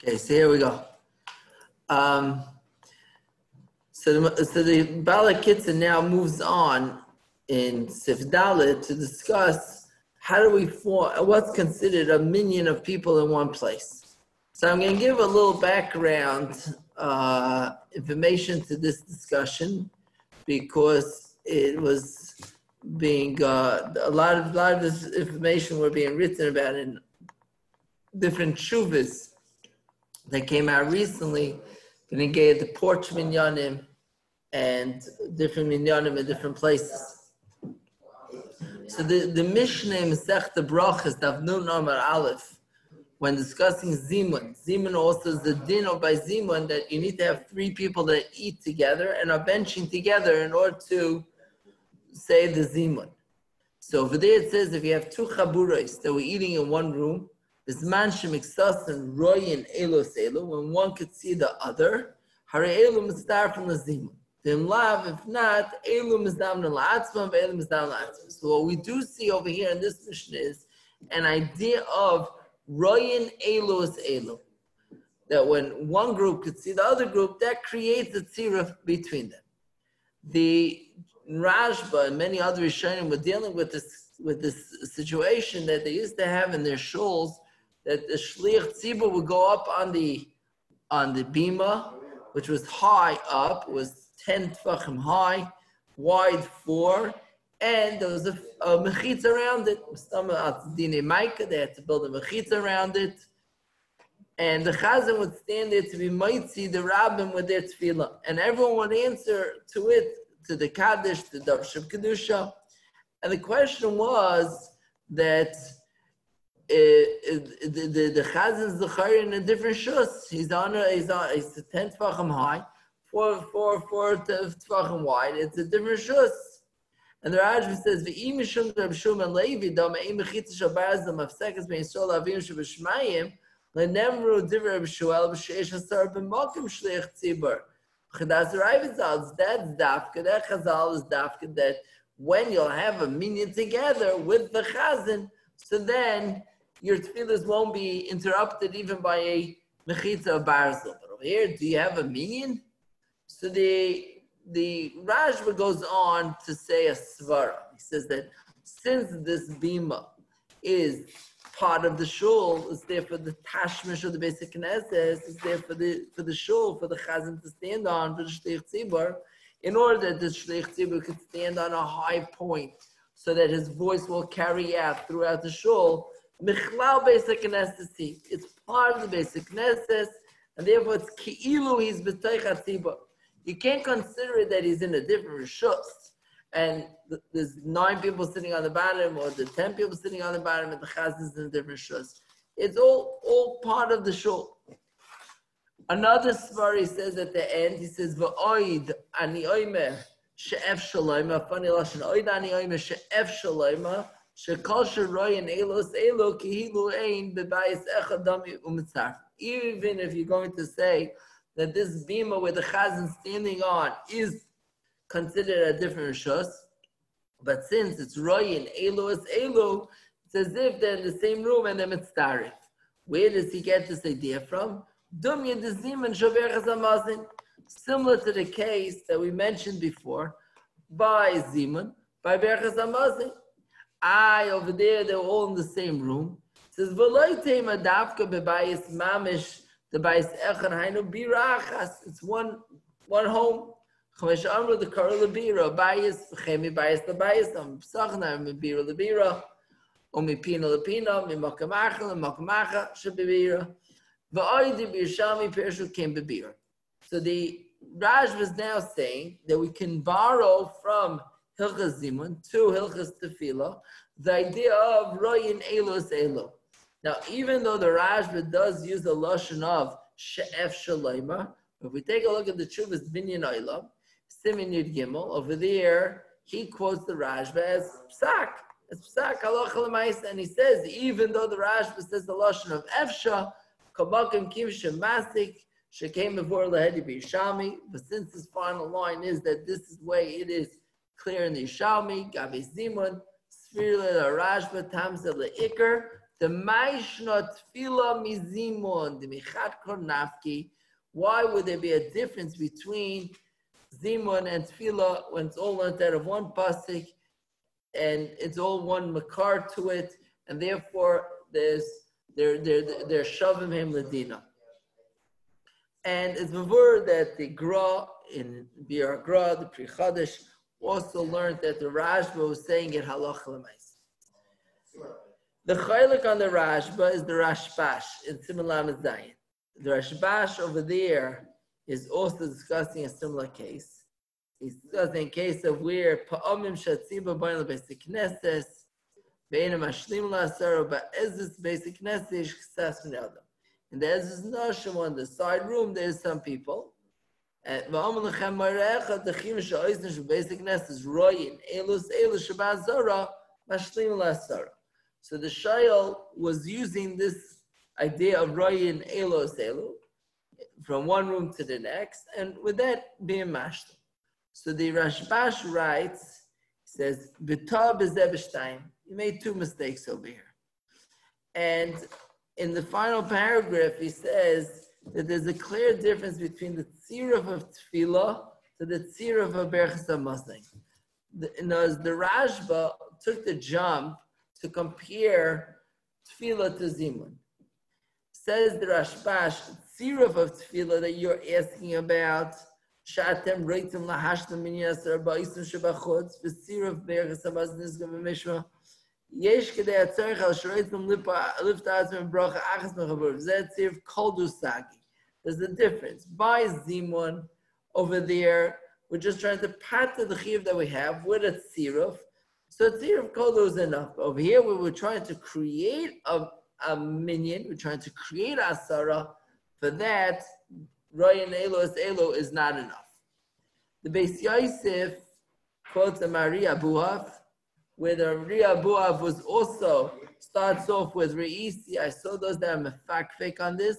Okay, so here we go. So the Bala Kitzur now moves on in Sif Dalet to discuss how do we form what's considered a minyan of people in one place. So I'm going to give a little background information to this discussion because it was being a lot of this information were being written about in different shuvas that came out recently. Going to get the porch minyanim and different minyanim in different places. So the Mishnah in Masechta Brachos Daf Nun Amar Aleph, when discussing Zimun also is the din of by Zimun that you need to have three people that eat together and are benching together in order to say the Zimun. So over there it says if you have two chaburos that were eating in one room, Bisman shemiksasan and royin elos elo, when one could see the other, hare elu mistar from the zimun. Then lav, if not, elu misdam la'atzman, elu misdam la'atzman. So what we do see over here in this mission is an idea of royin elos elo, that when one group could see the other group, that creates a tzirah between them. The Rashba and many other Rishonim were dealing with this situation that they used to have in their shuls, that the shliach tzibur would go up on the bima, which was high up, was 10 tefachim high, wide 4, and there was a mechitza around it. They had to build a mechitza around it, and the chazan would stand there to be mitzi the rabbim with their tefillah, and everyone would answer to it, to the kaddish, to the darshav kedusha, and the question was that the chazan's zechari in a different shus. He's 10 tefachim high, 4 tefachim wide. It's a different shus. And the Rashba says, "V'im mishum Reb Shimon Levi dama im mechitza shabarz damafsekas bein Yisrael avim shebeshmayim lenemru divrei Reb Shmuel b'sheish hasar b'makom shliach tzibur." That's Rav. That's dafka. That chazal is dafka. That when you'll have a minyan together with the chazan, so then your tefillahs won't be interrupted even by a mechitza of barzel. But over here, do you have a minyan? So the Rashba goes on to say a svara. He says that since this bima is part of the shul, it's there for the tashmish of the basic knesset, it's there for the shul, for the chazan to stand on, for the shliach tzibur, in order that the shliach tzibur could stand on a high point, so that his voice will carry out throughout the shul. Michlal basic knesset, it's part of the basic knesset, and therefore it's ki'ilu he's b'toich hatzibur. You can't consider it that he's in a different rishus, and there's 9 people sitting on the bottom, or the 10 people sitting on the bottom, and the chazan is in a different rishus. It's all part of the shul. Another svar says at the end, he says, "V'oid ani oimer she'ef shaloima." Funny lashon. Oid ani oimer she'ef shaloima she'kol sheroyin elos elo kihilu ein bebayis echad dami u'mitzar. Even if you're going to say that this bima with the chazan standing on is considered a different rishus, but since it's royin elos elo, it's as if they're in the same room and they're mitzarif. Where does he get this idea from? Similar to the case that we mentioned before, by Zimun, by Berchas Hamazon. Over there, they're all in the same room. It says, it's one home. The Karol Bira, Bayis, Chemi Bayis, the Bayis, Psachna, Mibira, the Bira, Umipina, the Pina, Mimakamacha, Makamacha, Shabibira. So the Raj was now saying that we can borrow from Hilchas Zimun to Hilchas Tefillah the idea of Royin Elos Elo. Now, even though the Rashba does use the lashon of She'ef Shaloima, if we take a look at the Chuvas Binyan Olam, Simin Yud Gimel, over there, he quotes the Rashba as Psak. It's Psak, Halacha L'maisa, and he says, even though the Rashba says the lashon of Efsha, Kabakim Kim Shemasik, Shekem Bevor Lahedi B'Yishami, but since his final line is that this is the way it is clear in the Yishami, Gabi Zimun, Sfir Le Rashba, Tamza Le Iker, The Maishna Tfila Mizimun, the Michat Kornafki. Why would there be a difference between Zimun and Tfila when it's all learned out of one pasuk and it's all one makar to it, and therefore they're shoving him ladina. And it's mavur that the Gra in Bir Gra, the Pri Chadash, also learned that the Rashba was saying it halach l'mais. The chaylik on the Rashba is the Rashbash in Simulam Zayin. The Rashbash over there is also discussing a similar case. He's discussing a case of where pa'amim shatziba b'ayim l'beis knesses be'enim ashlim la'asar ba'ezus beis knesses chsas min adam. In the Ezus Nashim on the side room, there's some people. And v'amim l'chem marecha d'chim sha'oizn sh'beis knesses royin elus shabazara mashlim la'asar. So the Shayal was using this idea of royin elos elu from one room to the next, and with that being mashlim. So the Rashbash writes, he says, B'ta b'zeh you made two mistakes over here. And in the final paragraph, he says that there's a clear difference between the tziruf of tefillah to the tziruf of berachas hamazon. The Rashba took the jump to compare tefillah to zimun. Says the Rashbash, tziruf of tefillah that you're asking about, Shatem reitim lahashtem min yasser ba'isum shebachutz v'tziruf berachas hamazon nizgam v'mishma yesh kedei atzarich al shreitim lifta atzim bracha achas mechavur zeh tziruf kol dusagi. There's a difference. By zimun over there, we're just trying to pat the chiv that we have with a tziruf. So tziruf kol is enough. Over here, we were trying to create a minyan. We're trying to create asara. For that, Royan Elo is not enough. The Beis Yosef quotes a Maria Buhav, where the Maria Buhav was also starts off with Reisi. I saw those that are mefakfek on this,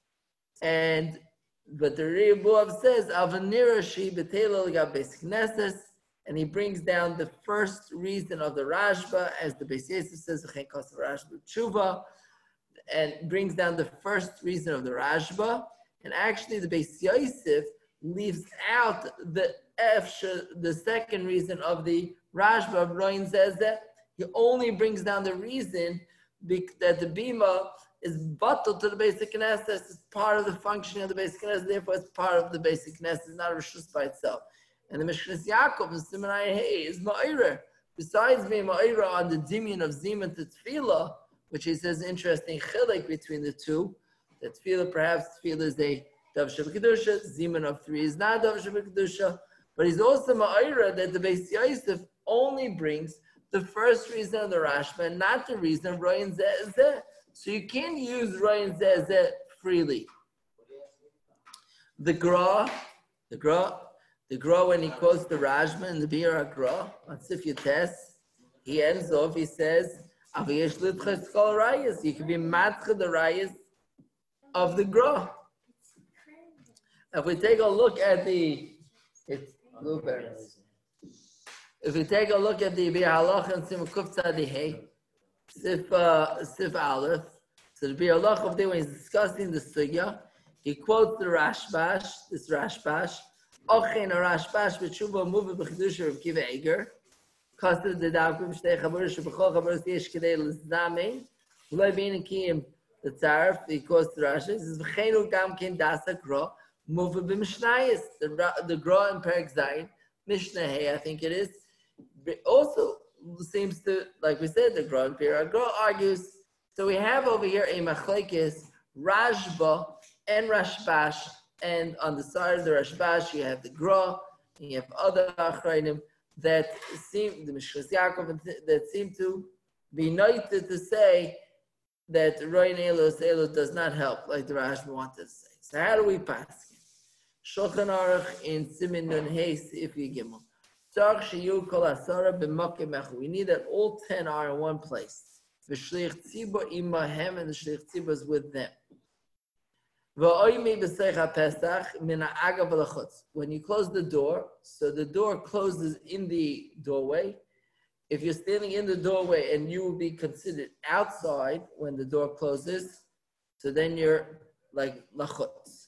but the Maria Buhav says Avanira Shi Betelo Gabes Knesses, and he brings down the first reason of the Rashba, as the Beis Yosef says V'chein Kos Rashba Tshuva, and brings down the first reason of the Rashba. And actually, the Beis Yosef leaves out the second reason of the Rashba. Roin says that he only brings down the reason that the bima is batal to the basic knesses. It's part of the functioning of the basic knesses. Therefore, it's part of the basic knesses. It's not a rishus by itself. And the Mishkas Yaakov in Simonai Hey is ma'ira. Besides being ma'ira on the dimion of zimun to tefillah, which he says interesting chilek between the two. That tefillah, perhaps tefillah is a dav shebekadusha, zimun of 3 is not dav shebekadusha, but he's also ma'ira that the Beis Yosef only brings the first reason of the Rashba and not the reason of Royan Zeh. So you can't use Royan Zeh freely. The Gra, when he quotes the Rashba and the Bir Gra on Sif Yates, he ends off, he says, you can be matcha the rayas of the Gra. If we take a look at it's blueberries. If we take a look at the Bi'alach and Simukuf Tzadihei, Sif Aleph, so the Bi'alach of the when he's discussing the Sugya, he quotes the Rashbash, Ochen Rashbash b'tshuva muva b'chidusha of Kiva Eger, Kasser the Davkim Shtei Chaburish b'chol Chaburis Yesh Kedei L'Zamein, Ulay Bein Kiyim the Tzarf, he quotes the Rashi, he says V'cheinu Gam Kin Dasa Gra, muva b'Mishnayis, the Gra in Perek Zayin, Mishnah Hey, I think it is. Also seems to, like we said, the Gra and Pira. Gra argues, so we have over here a machlekes, Rashba and Rashbash, and on the side of the Rashbash you have the Gra, and you have other achrayim that seem, the Mishkas Yaakov, that seem to be united to say that Royan Elos does not help, like the Rashba wanted to say. So how do we pass? Shulchan Aruch in Simin Nun Heis if you give them. We need that all 10 are in one place. The Shlich Tzibur imahem, and the Shlich Tzibur is with them. When you close the door, so the door closes in the doorway, if you're standing in the doorway and you will be considered outside when the door closes, so then you're like lachutz.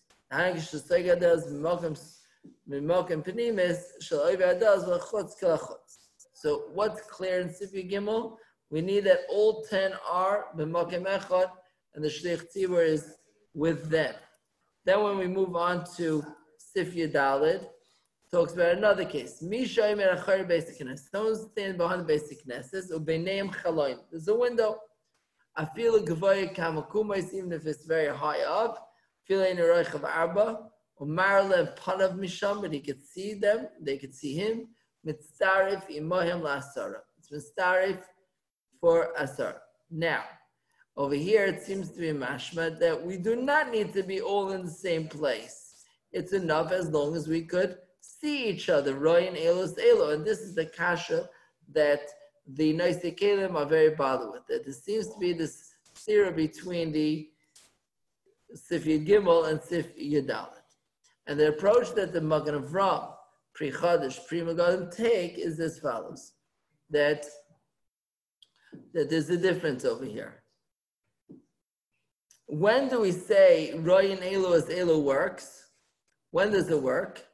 So what's clear in Sifya Gimel? We need that all 10 are b'makom echad, and the shliach tzibur is with them. Then when we move on to Sifya Daled, talks about another case. Someone's standing behind the basic knesses, there's a window. I feel a gavoy kamakumais, even if it's very high up. Feel in a roich of arba, or marle panav misham, but he could see them, they could see him. Mitzarif imahim la'asara. It's mitzarif for asar. Now, over here it seems to be mashma that we do not need to be all in the same place. It's enough as long as we could see each other. Roy and Elos Elo, and this is the kasha that the Noisei Kelim are very bothered with it. There seems to be this sira between the Sifya Gimel and Sifya Dalet. And the approach that the Magen Avraham, Pri Chadash, Pri Megadim take is as follows: that there's a difference over here. When do we say Roy and Elo as Elo works? When does it work?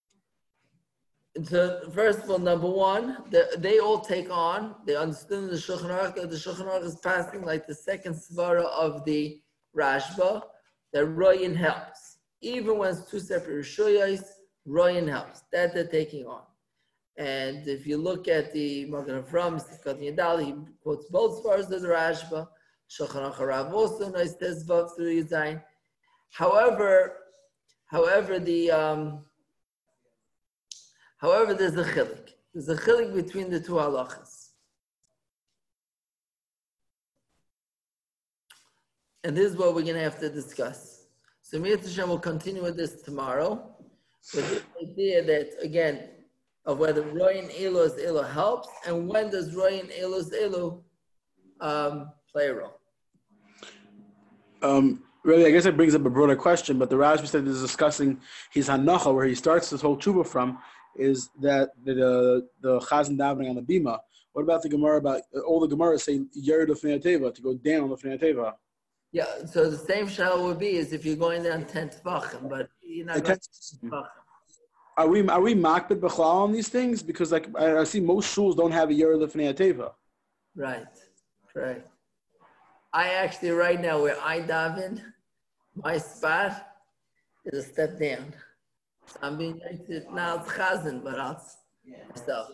So first of all, number one, they all take on, they understand the Shulchan Aruch, that the Shulchan Aruch is passing like the second svara of the Rashba, that Royin helps. Even when it's two separate Rishuyos, Royin helps. That they're taking on. And if you look at the Magen Avraham, he quotes both svaras of the Rashba. Shulchan Aruch Rav also knows Tezvav through Yizayin. However, there's a chilik. There's a chilik between the two halachas. And this is what we're going to have to discuss. So Mitzvah Hashem will continue with this tomorrow, with this idea that, again, of whether Roy and Elo's Elo helps, and when does Roy and Elo's Elo play a role. Really, I guess it brings up a broader question, but the Rashba said is discussing his hanacha, where he starts this whole tshuva from, is that the chazan davening on the bima. What about the Gemara? About all the Gemaras say yered of teva, to go down the teva. Yeah, so the same shal would be as if you're going down 10 tefachim, but you're not going 10 tefachim. Are we makbid b'chlal on these things? Because like I see most shuls don't have a yered of teva. Right. I actually right now where I daven, my spot is a step down. So I'm being united now. It's chazan, but I'll myself.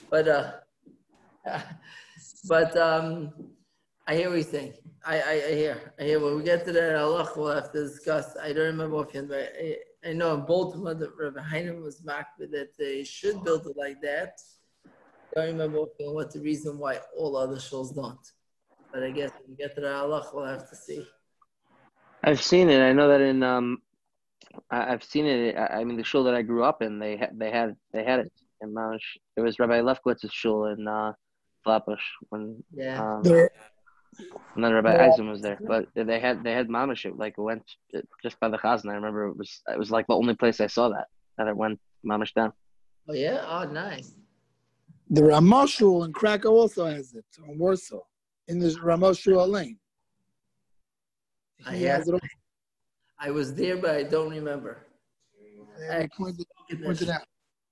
But I hear what you're saying. I hear. When we get to that halach, we'll have to discuss. I don't remember offhand, but I know in Baltimore that Rabbi Hainem was makbid that they should build it like that. I don't remember offhand what the reason why all other shuls don't. But I guess when we get to the halach, we'll have to see. I've seen it. I know that in I've seen it. I mean, the shul that I grew up in, they had it in Mamash. It was Rabbi Lefkowitz's shul in Flatbush when and then Rabbi Eisen was there. But they had Mamash. It like went just by the Chazan. I remember it was like the only place I saw that it went Mamash down. Oh yeah, oh nice. The Ramah shul in Krakow also has it on Warsaw in the Ramah shul lane. I was there, but I don't remember. I pointed out.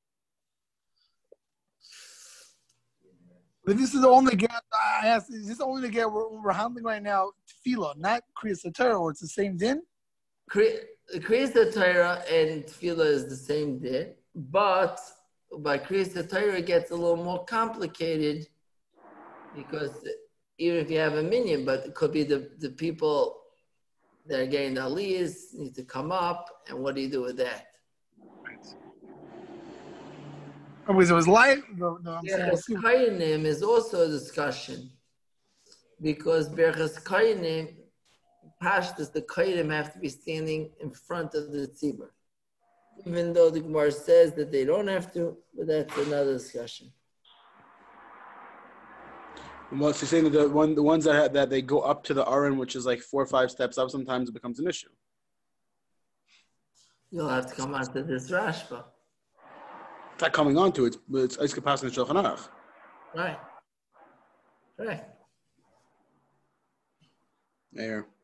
But this is the only get I asked. Is this the only get we're handling right now? Tefillah, not Kriyas HaTorah, or it's the same din. Kriyas HaTorah and Tefillah is the same din, but by Kriyas HaTorah it gets a little more complicated because even if you have a minyan, but it could be the people that are getting the aliyahs need to come up, and what do you do with that? It was live. Berachas Kohanim is also a discussion because Berachas Kohanim, Pashtus, the Kohanim have to be standing in front of the tzibur, even though the Gemara says that they don't have to, but that's another discussion. Well, so you're saying that the ones that they go up to the Aron, which is like 4 or 5 steps up, sometimes it becomes an issue. You'll have to come out to this Rashba. It's not coming on to it, but it's capacity in Shulchan Aruch. Right. Correct. There.